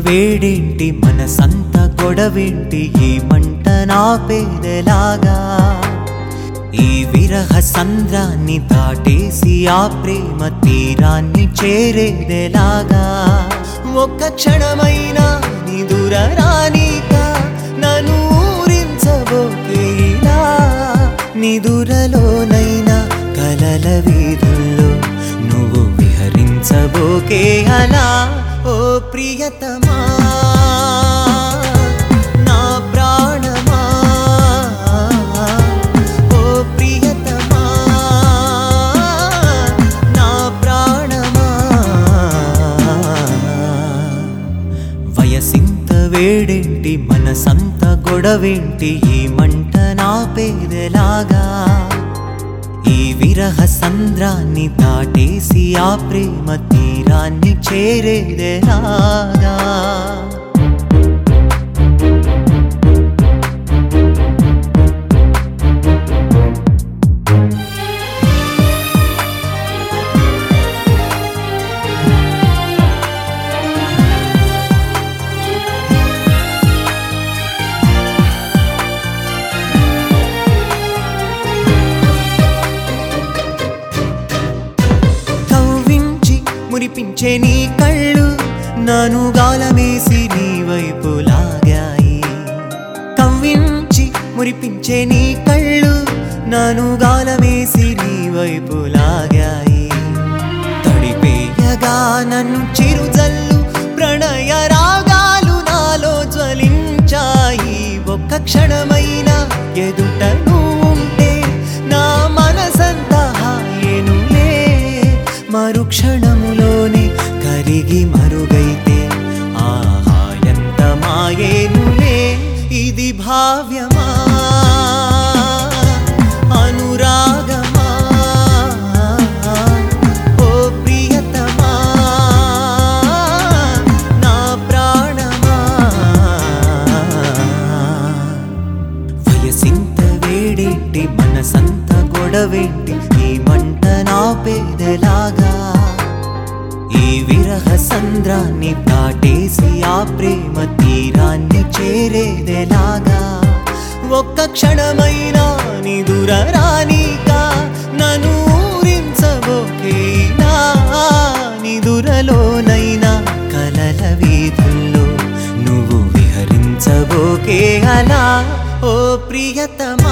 వేడేంటి మనసంత గొడవేంటి ఈ మంట నా పేదలాగా ఈ విరహ సంద్రాన్ని దాటేసి ఆ ప్రేమ తీరాన్ని చేరేదెలాగా ఒక్క క్షణమైనా నిదుర రానిక నన్ను ఊరించబోకేలా నిదురలోనైనా కలల వీధుల్లో నువ్వు విహరించబోకే అలా ఓ ప్రియతమా నా ప్రాణమా ఓ ప్రియతమా నా ప్రాణమా వయసింత వేడేంటి మనసంత గొడవేంటి ఈ మంట నా పేదలాగా ఈ విరహ సంద్రాన్ని దాటేసి ఆ ప్రేమ తీరాన్ని చేరేదెలాగా మురిపించే నీ కళ్ళు నన్ను గాలమేసి నీ వైపు లాగాయి కవ్వించి మురిపించే నీ కళ్ళు నన్ను గాలమేసి నీ వైపు లాగాయి తడిపేయగా నన్ను చిరుజల్లు ప్రణయ రాగాలు నాలో జ్వలించాయి ఒక్క క్షణమైన ఎదుట నువ్వుంటే నా మనసంతా హాయేనులే మరుక్షణములోనే కరిగి మరుగైతే ఆహా ఎంత మాయేనులే ఇది భావ్యమా అనురాగమా ఓ ప్రియతమా నా ప్రాణమా వయసింత వేడేంటి మనసంత గొడవేంటి ఈ మంట నా పేదలాగా ఈ విరహ సంద్రాన్ని దాటేసి ఆ ప్రేమ తీరాన్ని చేరేదెలాగా ఒక్క క్షణమైనా నిదుర రానిక నన్ను ఊరించబోకేలా నిదురలోనైనా కలల వీధుల్లో నువ్వు విహరించబోకే అలా ఓ ప్రియతమా